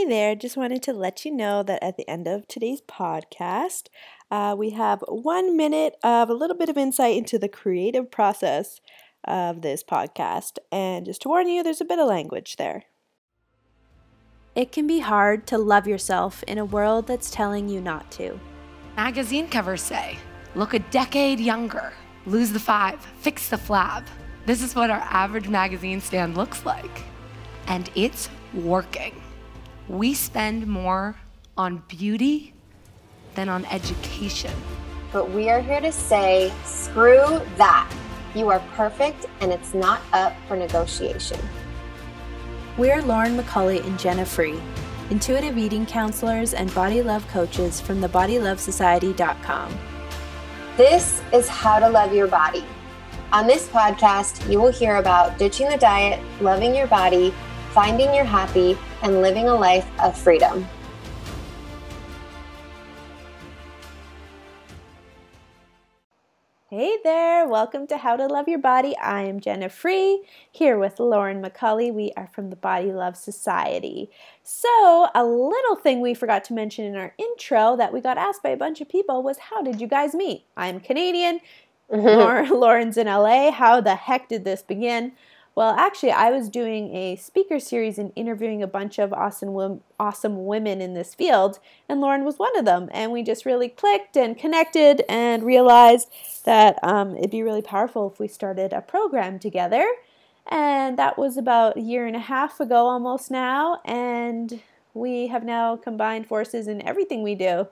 Hey there, just wanted to let you know that at the end of today's podcast, we have 1 minute of a little bit of insight into the creative process of this podcast. And just to warn you, there's a bit of language there. It can be hard to love yourself in a world that's telling you not to. Magazine covers say, look a decade younger, lose the 5, fix the flab. This is what our average magazine stand looks like. And it's working. We spend more on beauty than on education. But we are here to say, screw that. You are perfect and it's not up for negotiation. We're Lauren McCulley and Jenna Free, intuitive eating counselors and body love coaches from thebodylovesociety.com. This is How to Love Your Body. On this podcast, you will hear about ditching the diet, loving your body, finding your happy, and living a life of freedom. Hey there, welcome to How to Love Your Body. I am Jenna Free, here with Lauren McCulley. We are from the Body Love Society. So, a little thing we forgot to mention in our intro that we got asked by a bunch of people was, how did you guys meet? I'm Canadian, Lauren's in LA. How the heck did this begin? Well, actually, I was doing a speaker series and interviewing a bunch of awesome women in this field, and Lauren was one of them. And we just really clicked and connected and realized that it'd be really powerful if we started a program together. And that was about 1.5 years ago almost now, and we have now combined forces in everything we do.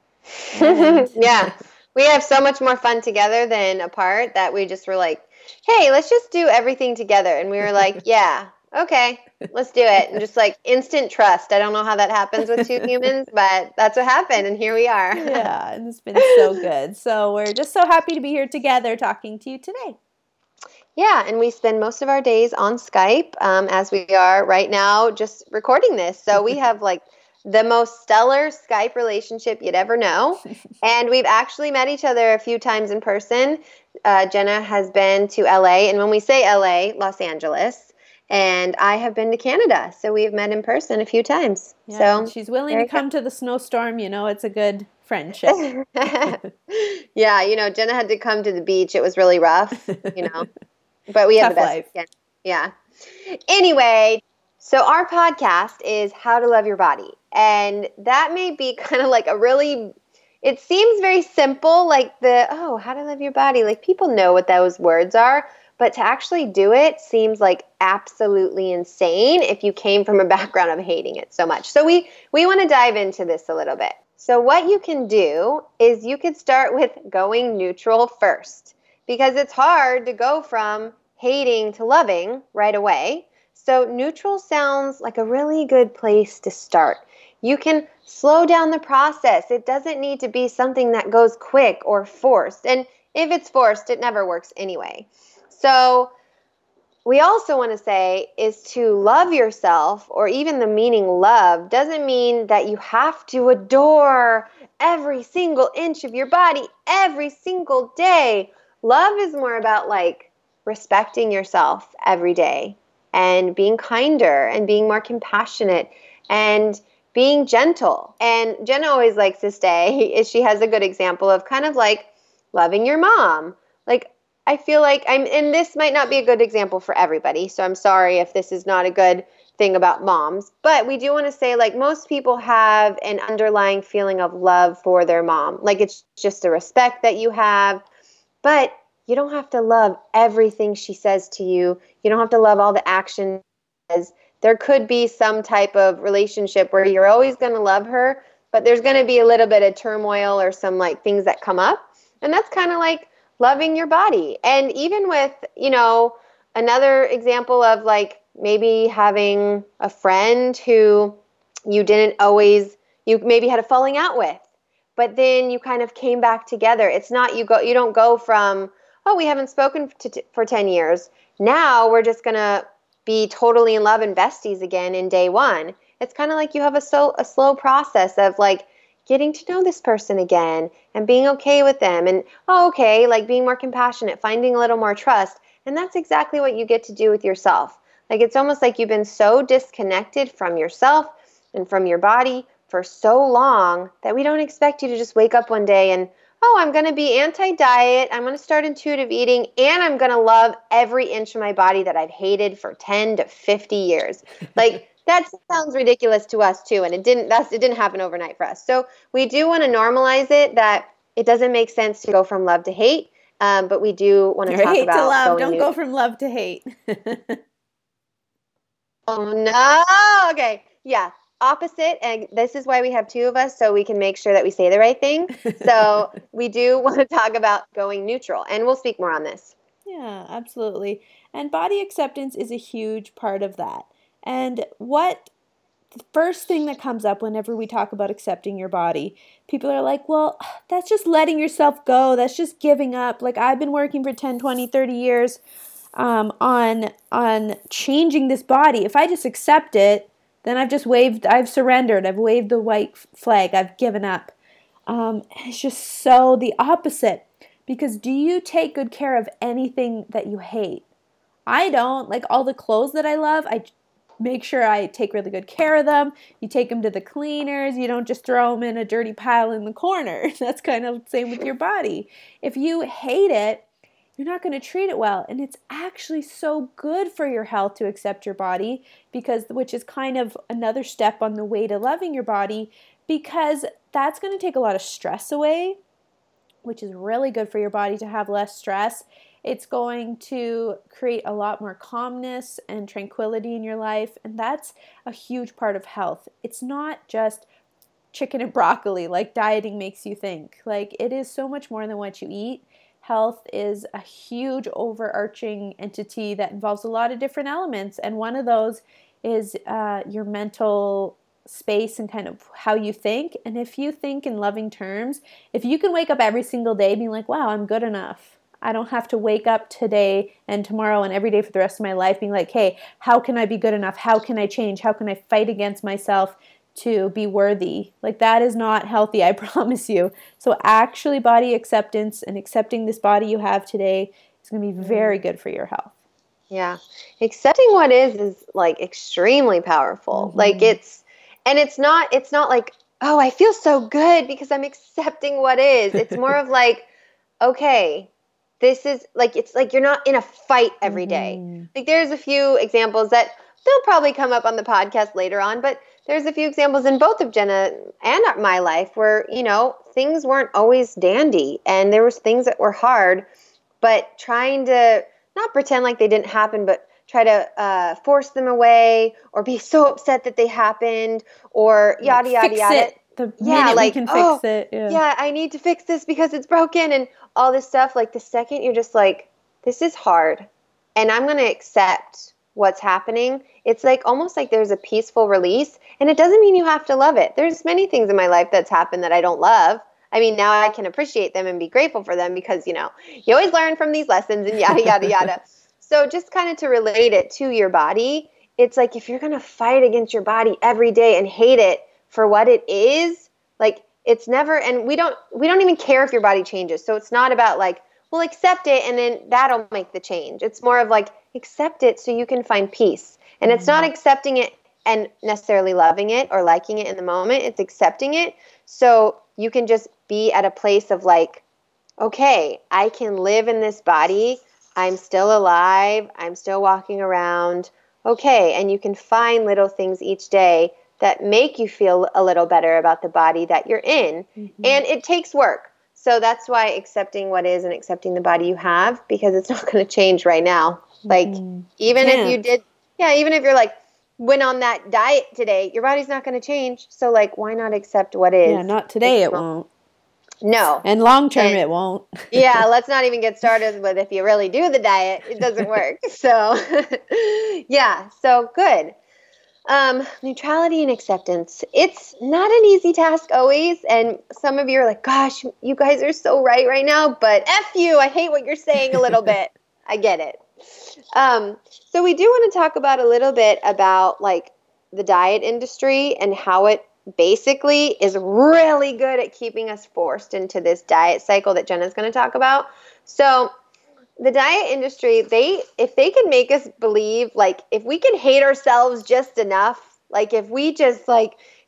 Yeah, we have so much more fun together than apart that we just were like, hey, let's just do everything together. And we were like, yeah, okay, let's do it. And just like instant trust. I don't know how that happens with two humans, but that's what happened. And here we are. Yeah, and it's been so good. So we're just so happy to be here together talking to you today. Yeah, and we spend most of our days on Skype as we are right now just recording this. So we have like the most stellar Skype relationship you'd ever know. And we've actually met each other a few times in person. Jenna has been to LA, and when we say LA, Los Angeles, and I have been to Canada. So we have met in person a few times. Yeah, so she's willing to come to the snowstorm. You know, it's a good friendship. Yeah, Jenna had to come to the beach. It was really rough, but we had the best life. weekend. Yeah. Anyway, so our podcast is How to Love Your Body. And that may be kind of like it seems very simple, like how to love your body. Like people know what those words are, but to actually do it seems like absolutely insane if you came from a background of hating it so much. So we want to dive into this a little bit. So what you can do is you could start with going neutral first, because it's hard to go from hating to loving right away. So neutral sounds like a really good place to start. You can slow down the process. It doesn't need to be something that goes quick or forced. And if it's forced, it never works anyway. So we also want to say is to love yourself, or even the meaning love doesn't mean that you have to adore every single inch of your body every single day. Love is more about like respecting yourself every day and being kinder and being more compassionate and being gentle. And Jenna always likes to say, she has a good example of kind of like loving your mom. Like, I feel like and this might not be a good example for everybody, so I'm sorry if this is not a good thing about moms, but we do want to say like most people have an underlying feeling of love for their mom. Like it's just a respect that you have, but you don't have to love everything she says to you. You don't have to love all the actions. There could be some type of relationship where you're always going to love her, but there's going to be a little bit of turmoil or some like things that come up. And that's kind of like loving your body. And even with, another example of like maybe having a friend who you maybe had a falling out with, but then you kind of came back together. It's not, you don't go from, we haven't spoken for 10 years. Now we're just going to be totally in love and besties again in day one. It's kind of like you have a slow process of like getting to know this person again and being okay with them and, like being more compassionate, finding a little more trust. And that's exactly what you get to do with yourself. Like it's almost like you've been so disconnected from yourself and from your body for so long that we don't expect you to just wake up one day and, oh, I'm going to be anti-diet, I'm going to start intuitive eating, and I'm going to love every inch of my body that I've hated for 10 to 50 years. Like, that sounds ridiculous to us too, and it didn't happen overnight for us. So we do want to normalize it, that it doesn't make sense to go from love to hate, but we do want to talk hate about to love. going Don't neutral. go from love to hate. Oh no. Okay. Yeah. Opposite. And this is why we have two of us, so we can make sure that we say the right thing. So we do want to talk about going neutral, and we'll speak more on this. Yeah, absolutely. And body acceptance is a huge part of that. And what the first thing that comes up whenever we talk about accepting your body, people are like, well, that's just letting yourself go. That's just giving up. Like, I've been working for 10, 20, 30 years on changing this body. If I just accept it, then I've surrendered. I've waved the white flag. I've given up. And it's just so the opposite. Because do you take good care of anything that you hate? I don't. Like, all the clothes that I love, I make sure I take really good care of them. You take them to the cleaners. You don't just throw them in a dirty pile in the corner. That's kind of the same with your body. If you hate it, you're not going to treat it well. And it's actually so good for your health to accept your body, which is kind of another step on the way to loving your body, because that's going to take a lot of stress away, which is really good for your body to have less stress. It's going to create a lot more calmness and tranquility in your life, and that's a huge part of health. It's not just chicken and broccoli like dieting makes you think. Like, it is so much more than what you eat. Health is a huge overarching entity that involves a lot of different elements, and one of those is your mental space and kind of how you think. And if you think in loving terms, if you can wake up every single day being like, wow, I'm good enough. I don't have to wake up today and tomorrow and every day for the rest of my life being like, hey, how can I be good enough? How can I change? How can I fight against myself to be worthy? Like, that is not healthy, I promise you. So actually, body acceptance and accepting this body you have today is going to be very good for your health. Yeah. Accepting what is like extremely powerful. Mm-hmm. Like, it's not like, oh, I feel so good because I'm accepting what is. It's more of like, okay, this is like, it's like you're not in a fight every day. Mm-hmm. Like, there's a few examples that they'll probably come up on the podcast later on, but there's a few examples in both of Jenna and my life where, things weren't always dandy, and there was things that were hard, but trying to not pretend like they didn't happen, but try to force them away or be so upset that they happened or yada, yada, yada. The minute we can fix it. Yeah, I need to fix this because it's broken and all this stuff. Like, the second you're just like, this is hard and I'm going to accept what's happening, it's like almost like there's a peaceful release. And it doesn't mean you have to love it. There's many things in my life that's happened that I don't love. I mean, now I can appreciate them and be grateful for them because, you always learn from these lessons and yada, yada, yada. So just kind of to relate it to your body, it's like if you're going to fight against your body every day and hate it for what it is, like, it's never, and we don't even care if your body changes. So it's not about like, well, accept it and then that'll make the change. It's more of like, accept it so you can find peace. And it's not accepting it and necessarily loving it or liking it in the moment. It's accepting it so you can just be at a place of like, okay, I can live in this body. I'm still alive. I'm still walking around. Okay. And you can find little things each day that make you feel a little better about the body that you're in. Mm-hmm. And it takes work. So that's why accepting what is and accepting the body you have, because it's not going to change right now. Like, even if you did, even if you're like, went on that diet today, your body's not going to change. So like, why not accept what is? Yeah, not today it won't. No. And long term it won't. Yeah, let's not even get started with if you really do the diet, it doesn't work. So yeah, so good. Neutrality and acceptance. It's not an easy task always. And some of you are like, gosh, you guys are so right now, but F you, I hate what you're saying a little bit. I get it. So we do want to talk about a little bit about like the diet industry and how it basically is really good at keeping us forced into this diet cycle that Jenna's going to talk about. So the diet industry, if they can make us believe, like, if we can hate ourselves just enough, like if we just like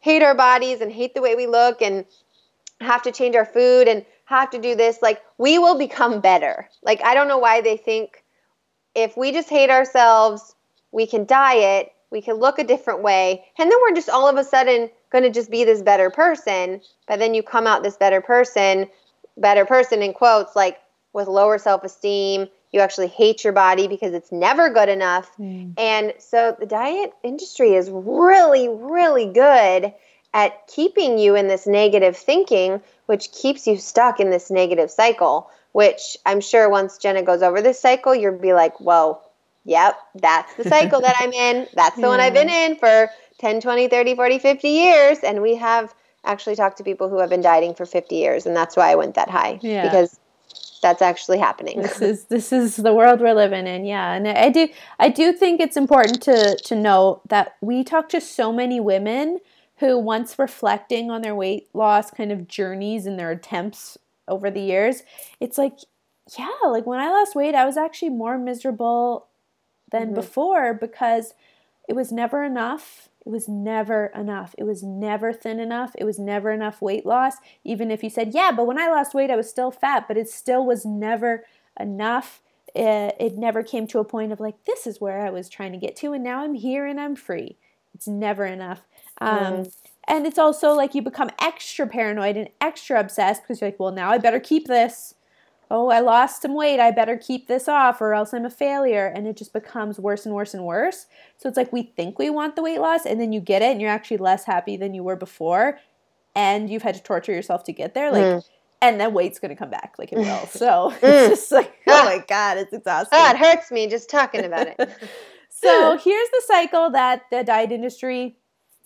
hate our bodies and hate the way we look and have to change our food and have to do this, like we will become better. Like I don't know why they think if we just hate ourselves, we can diet, we can look a different way, and then we're just all of a sudden going to just be this better person. But then you come out this better person in quotes, like with lower self-esteem. You actually hate your body because it's never good enough. And so the diet industry is really, really good at keeping you in this negative thinking, which keeps you stuck in this negative cycle, which I'm sure once Jenna goes over this cycle, you'll be like, whoa, yep, that's the cycle that I'm in. That's the one I've been in for 10, 20, 30, 40, 50 years. And we have actually talked to people who have been dieting for 50 years. And that's why I went that high, because that's actually happening. This is the world we're living in. Yeah. And I do think it's important to know that we talk to so many women who, once reflecting on their weight loss kind of journeys and their attempts over the years, it's like, yeah, like when I lost weight, I was actually more miserable than before because it was never enough. It was never enough. It was never thin enough. It was never enough weight loss. Even if you said, yeah, but when I lost weight, I was still fat, but it still was never enough. It never came to a point of like, this is where I was trying to get to, and now I'm here and I'm free. It's never enough. And it's also like you become extra paranoid and extra obsessed because you're like, well, now I better keep this. Oh, I lost some weight. I better keep this off or else I'm a failure. And it just becomes worse and worse and worse. So it's like we think we want the weight loss and then you get it and you're actually less happy than you were before. And you've had to torture yourself to get there. Like, and then weight's going to come back like it will. So it's just like, oh my God, it's exhausting. Oh, it hurts me just talking about it. So here's the cycle that the diet industry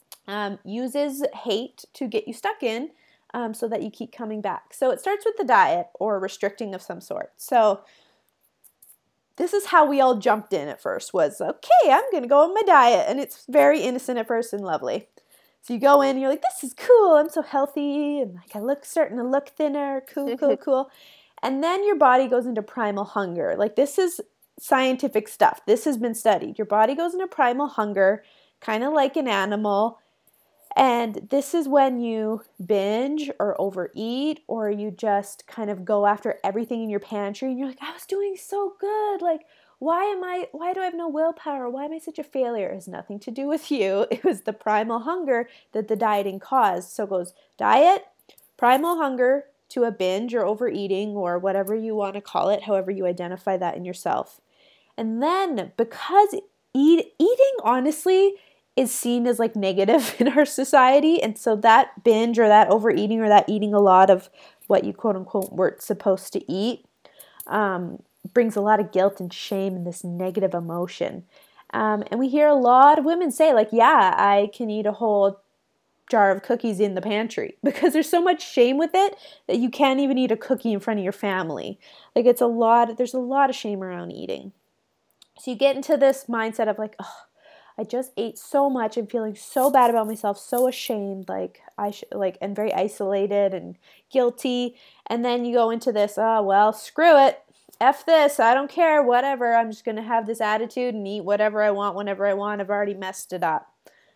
uses hate to get you stuck in. So that you keep coming back. So it starts with the diet or restricting of some sort. So this is how we all jumped in at first was, okay, I'm going to go on my diet. And it's very innocent at first and lovely. So you go in and you're like, this is cool. I'm so healthy. And like starting to look thinner. Cool, cool, cool. And then your body goes into primal hunger. Like this is scientific stuff. This has been studied. Your body goes into primal hunger, kind of like an animal. And this is when you binge or overeat or you just kind of go after everything in your pantry and you're like, I was doing so good. Like, why do I have no willpower? Why am I such a failure? It has nothing to do with you. It was the primal hunger that the dieting caused. So it goes diet, primal hunger to a binge or overeating or whatever you want to call it, however you identify that in yourself. And then because eating, honestly, is seen as like negative in our society. And so that binge or that overeating or that eating a lot of what you quote unquote weren't supposed to eat brings a lot of guilt and shame and this negative emotion. And we hear a lot of women say like, yeah, I can eat a whole jar of cookies in the pantry because there's so much shame with it that you can't even eat a cookie in front of your family. Like there's a lot of shame around eating. So you get into this mindset of like, oh, I just ate so much. I'm feeling so bad about myself, so ashamed, and very isolated and guilty. And then you go into this, oh, well, screw it. F this. I don't care. Whatever. I'm just going to have this attitude and eat whatever I want, whenever I want. I've already messed it up.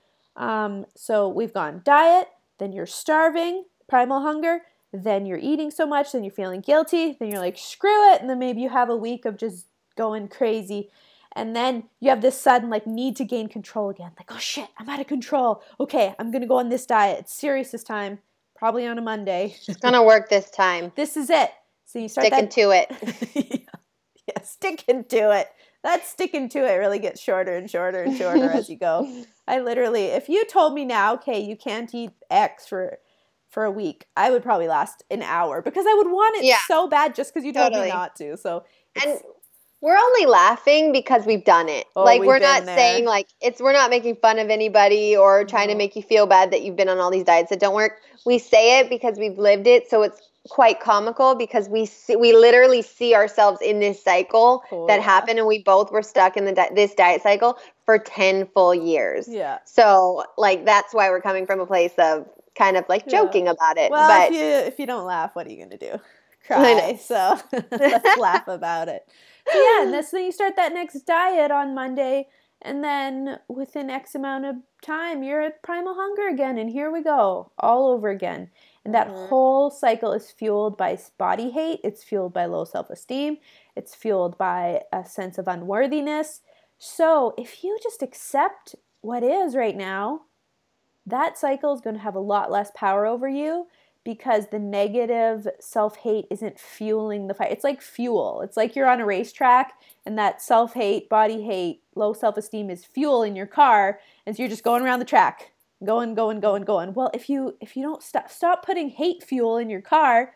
So we've gone diet, then you're starving, primal hunger, then you're eating so much, then you're feeling guilty, then you're like, screw it. And then maybe you have a week of just going crazy. And then you have this sudden like need to gain control again. Like, oh shit, I'm out of control. Okay, I'm going to go on this diet. It's serious this time. Probably on a Monday. It's going to work this time. This is it. So you start sticking to it. Yeah, sticking to it. That sticking to it really gets shorter and shorter and shorter as you go. I literally, if you told me now, okay, you can't eat X for a week, I would probably last an hour because I would want it so bad just because you told me not to. So and we're only laughing because we've done it. Oh, like we're not saying like we're not making fun of anybody or trying to make you feel bad that you've been on all these diets that don't work. We say it because we've lived it, so it's quite comical because we literally see ourselves in this cycle that happened, and we both were stuck in this diet cycle for 10 full years. Yeah. So like that's why we're coming from a place of kind of like joking about it. Well, but if you don't laugh, what are you gonna do? Cry. So let's laugh about it. So yeah, and then you start that next diet on Monday, And then within X amount of time, you're at primal hunger again. And here we go, all over again. And that whole cycle is fueled by body hate. It's fueled by low self-esteem. It's fueled by a sense of unworthiness. So if you just accept what is right now, that cycle is going to have a lot less power over you, because the negative self-hate isn't fueling the fight. It's like fuel. It's like you're on a racetrack and that self-hate, body hate, low self-esteem is fuel in your car, and so you're just going around the track, going. Well, if you don't stop putting hate fuel in your car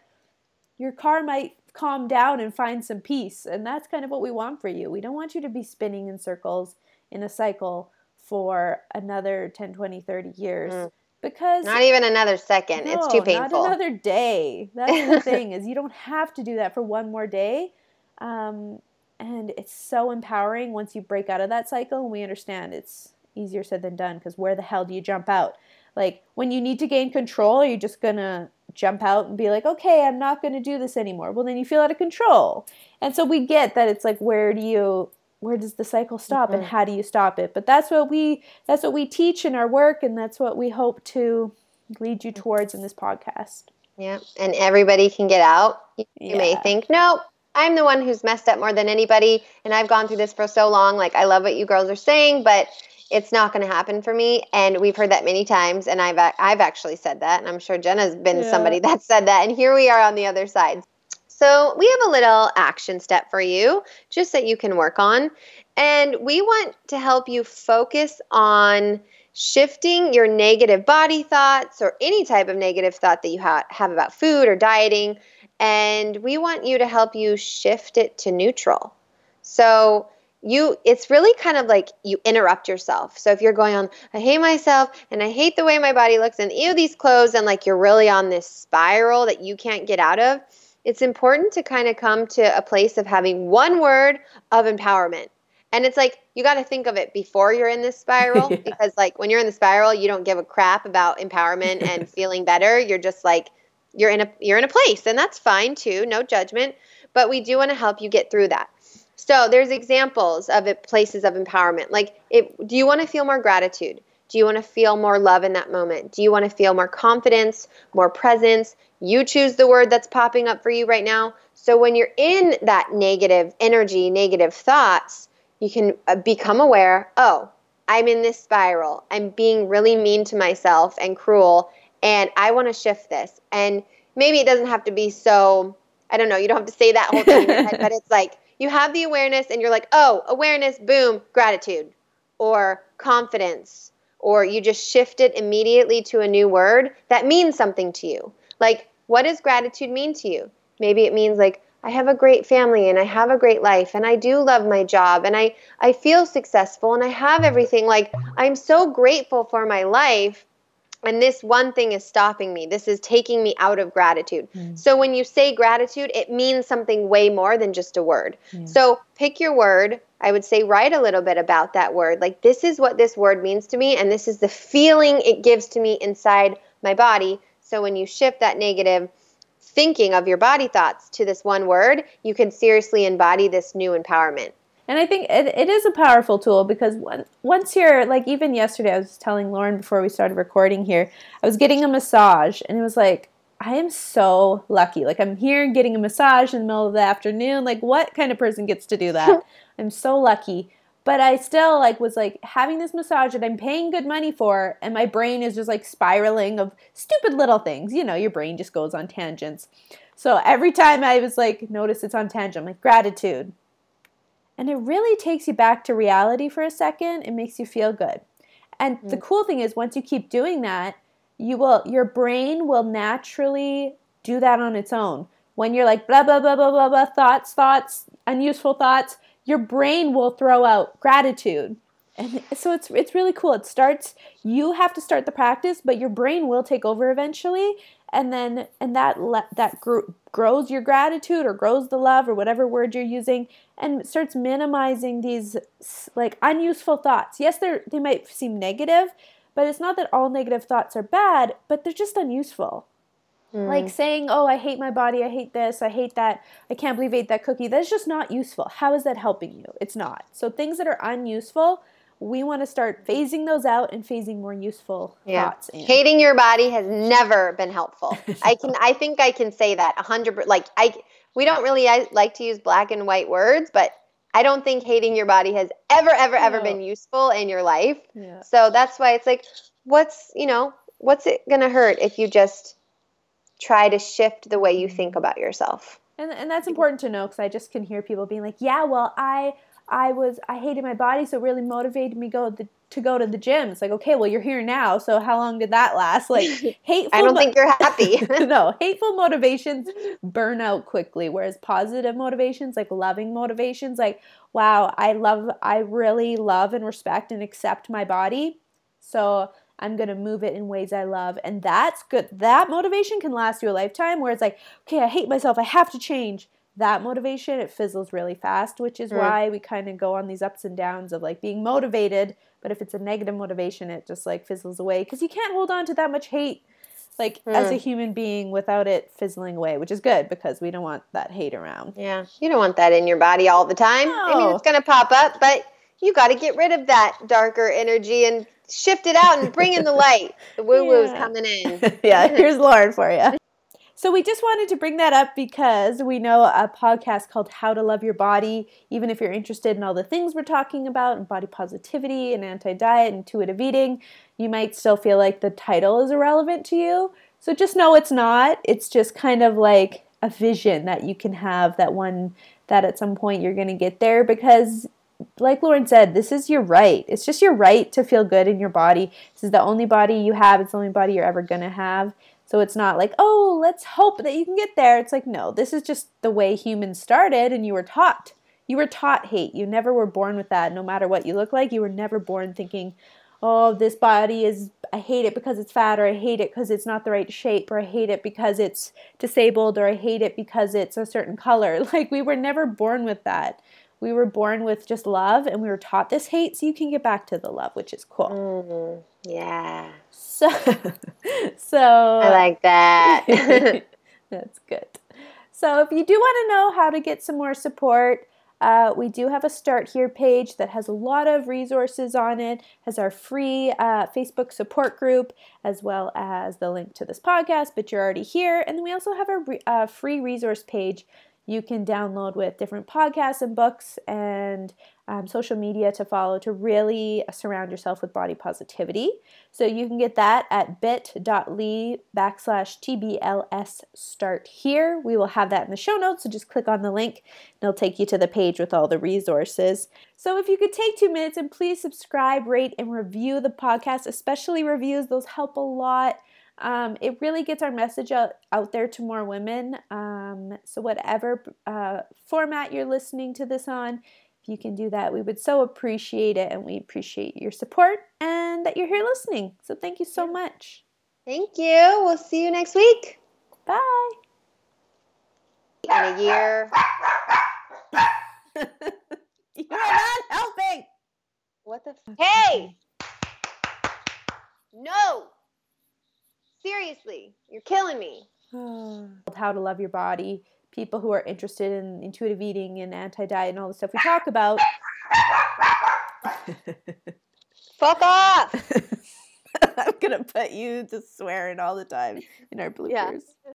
might calm down and find some peace. And that's kind of what we want for you. We don't want you to be spinning in circles in a cycle for another 10, 20, 30 years. Because not even another second. No, it's too painful. Not another day. That's the thing, is you don't have to do that for one more day. And it's so empowering once you break out of that cycle. And we understand it's easier said than done, because where the hell do you jump out? Like, when you need to gain control, are you just going to jump out and be like, okay, I'm not going to do this anymore? Well, then you feel out of control. And so we get that it's like, where does the cycle stop, and how do you stop it? But that's what we teach in our work, and that's what we hope to lead you towards in this podcast. Yeah, and everybody can get out. You may think, no, I'm the one who's messed up more than anybody, and I've gone through this for so long. Like, I love what you girls are saying, but it's not going to happen for me. And we've heard that many times, and I've actually said that, and I'm sure Jenna's been somebody that said that, and here we are on the other side. So we have a little action step for you, just that you can work on. And we want to help you focus on shifting your negative body thoughts, or any type of negative thought that you have about food or dieting. And we want you to help you shift it to neutral. So it's really kind of like you interrupt yourself. So if you're going on, I hate myself and I hate the way my body looks and ew, these clothes, and like you're really on this spiral that you can't get out of, it's important to kind of come to a place of having one word of empowerment. And it's like, you got to think of it before you're in this spiral, because like when you're in the spiral, you don't give a crap about empowerment and feeling better. You're just like, you're in a place, and that's fine too. No judgment, but we do want to help you get through that. So there's examples of places of empowerment. Like, do you want to feel more gratitude? Do you want to feel more love in that moment? Do you want to feel more confidence, more presence? You choose the word that's popping up for you right now. So when you're in that negative energy, negative thoughts, you can become aware, oh, I'm in this spiral. I'm being really mean to myself and cruel, and I want to shift this. And maybe it doesn't have to be so, I don't know, you don't have to say that whole thing in your head, but it's like you have the awareness and you're like, oh, awareness, boom, gratitude, or confidence, or you just shift it immediately to a new word that means something to you. Like, what does gratitude mean to you? Maybe it means like, I have a great family and I have a great life and I do love my job and I feel successful and I have everything. Like, I'm so grateful for my life, and this one thing is stopping me. This is taking me out of gratitude. So when you say gratitude, it means something way more than just a word. So pick your word. I would say write a little bit about that word. Like, this is what this word means to me, and this is the feeling it gives to me inside my body. So when you shift that negative thinking of your body thoughts to this one word, you can seriously embody this new empowerment. And I think it is a powerful tool, because once you're, like, even yesterday, I was telling Lauren before we started recording here, I was getting a massage, and it was like, I am so lucky. Like, I'm here getting a massage in the middle of the afternoon. Like, what kind of person gets to do that? I'm so lucky. But I still, like, was, like, having this massage that I'm paying good money for, and my brain is just, like, spiraling of stupid little things. You know, your brain just goes on tangents. So every time I was, like, notice it's on tangent, I'm like, gratitude. And it really takes you back to reality for a second. It makes you feel good. And the cool thing is, once you keep doing that, your brain will naturally do that on its own. When you're like, blah, blah, blah, blah, blah, blah, thoughts, unuseful thoughts, your brain will throw out gratitude. And so it's really cool. You have to start the practice, but your brain will take over eventually. And that grows your gratitude, or grows the love, or whatever word you're using, and starts minimizing these, like, unuseful thoughts. Yes, they might seem negative, but it's not that all negative thoughts are bad, but they're just unuseful. Like saying, oh, I hate my body, I hate this, I hate that, I can't believe I ate that cookie. That's just not useful. How is that helping you? It's not. So things that are unuseful, we want to start phasing those out and phasing more useful thoughts in. Hating your body has never been helpful. I think I can say that 100%. Like we don't really like to use black and white words, but I don't think hating your body has ever been useful in your life. Yeah. So that's why it's like, what's it going to hurt if you just try to shift the way you think about yourself? And that's important to know, because I just can hear people being like, yeah, well, I hated my body, so it really motivated me to go to the gym. It's like, okay, well, you're here now, so how long did that last? Like, hateful. I don't think you're happy. No, hateful motivations burn out quickly, whereas positive motivations, like loving motivations, like, wow, I really love and respect and accept my body, so I'm going to move it in ways I love. And that's good. That motivation can last you a lifetime, where it's like, okay, I hate myself, I have to change. That motivation, it fizzles really fast, which is why we kind of go on these ups and downs of like being motivated. But if it's a negative motivation, it just like fizzles away, because you can't hold on to that much hate like as a human being without it fizzling away, which is good, because we don't want that hate around. Yeah. You don't want that in your body all the time. No. I mean, it's going to pop up, but you got to get rid of that darker energy and shift it out and bring in the light. The woo-woo's coming in. Yeah, here's Lauren for you. So we just wanted to bring that up because we know a podcast called How to Love Your Body. Even if you're interested in all the things we're talking about, and body positivity and anti-diet and intuitive eating, you might still feel like the title is irrelevant to you. So just know it's not. It's just kind of like a vision that you can have, that at some point you're going to get there, because like Lauren said, this is your right. It's just your right to feel good in your body. This is the only body you have. It's the only body you're ever going to have. So it's not like, oh, let's hope that you can get there. It's like, no, this is just the way humans started, and you were taught. You were taught hate. You never were born with that. No matter what you look like, you were never born thinking, oh, this body is, I hate it because it's fat, or I hate it because it's not the right shape, or I hate it because it's disabled, or I hate it because it's a certain color. Like, we were never born with that. We were born with just love, and we were taught this hate, so you can get back to the love, which is cool. Yeah. So I like that. That's good. So if you do want to know how to get some more support, we do have a Start Here page that has a lot of resources on it, has our free Facebook support group, as well as the link to this podcast, but you're already here. And then we also have a free resource page you can download with different podcasts and books and social media to follow, to really surround yourself with body positivity. So you can get that at bit.ly/TBLS Start Here. We will have that in the show notes, so just click on the link and it'll take you to the page with all the resources. So if you could take 2 minutes and please subscribe, rate, and review the podcast, especially reviews, those help a lot. It really gets our message out there to more women. So whatever format you're listening to this on, if you can do that, we would so appreciate it, and we appreciate your support and that you're here listening. So thank you so much. Thank you. We'll see you next week. Bye. In a year. You're not helping. What the Hey! No! Seriously, you're killing me. How to Love Your Body. People who are interested in intuitive eating and anti-diet and all the stuff we talk about. Fuck off! I'm going to put you just swearing all the time in our bloopers. Yeah.